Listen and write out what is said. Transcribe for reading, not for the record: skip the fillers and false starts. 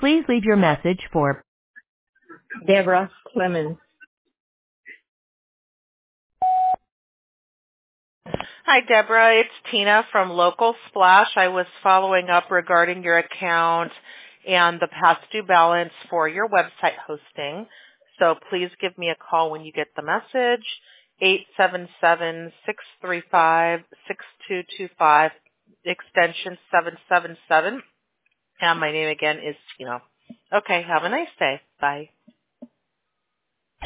Please leave your message for Deborah Clemens. Hi, Deborah. It's Tina from Local Splash. I was following up regarding your account and the past due balance for your website hosting. So please give me a call when you get the message, 877-635-6225, extension 777. And my name again is Tina. Okay, have a nice day. Bye.